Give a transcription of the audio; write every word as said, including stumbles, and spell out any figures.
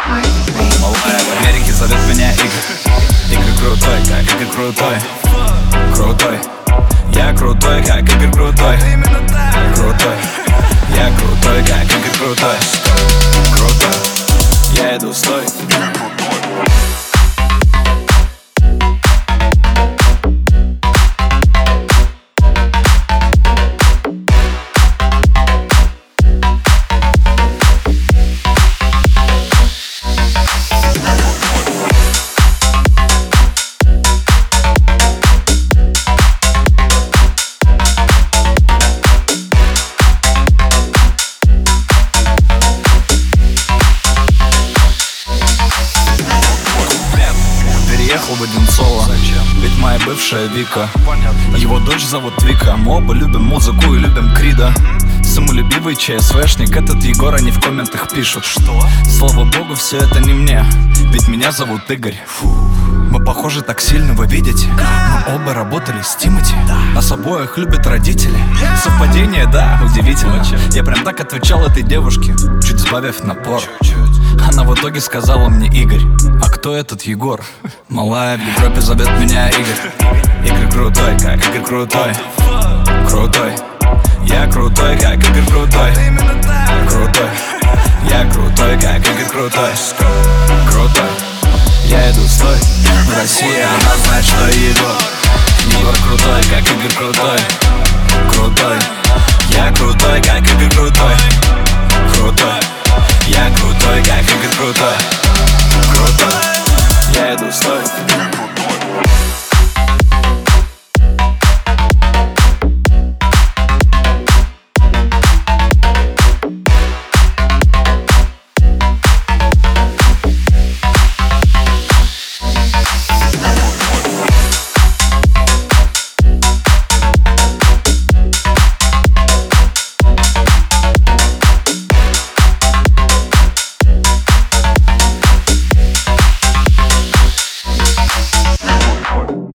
Малая в Америке зовет меня Игорь. Игорь крутой, как Игорь крутой. Крутой. Я крутой, как Игорь крутой. Крутой. Я крутой, как Игорь крутой. Крутой. Я иду, стой. Переехал в Одинцово, ведь моя бывшая Вика. Его дочь зовут Вика. Мы оба любим музыку и любим Крида. Самолюбивый ЧСВшник, этот Егор, они в комментах пишут: что? Слава богу, все это не мне, ведь меня зовут Игорь. Фу. Мы похожи так сильно, вы видите? Мы оба работали с Тимати. Нас обоих любят родители. Совпадение, да, удивительно. Я прям так отвечал этой девушке, чуть сбавив напор. Она в итоге сказала мне: Игорь, а кто этот Егор? Малая в Европе зовет меня Игорь. Игорь крутой, как Игорь крутой. Крутой. Я крутой, как Игорь крутой. Крутой. Я крутой, как Игорь крутой. Крутой. Я иду, стой. Россия, она знает, что Егор. Егор крутой, как Игорь крутой. Крутой. Я крутой, как Игорь крутой.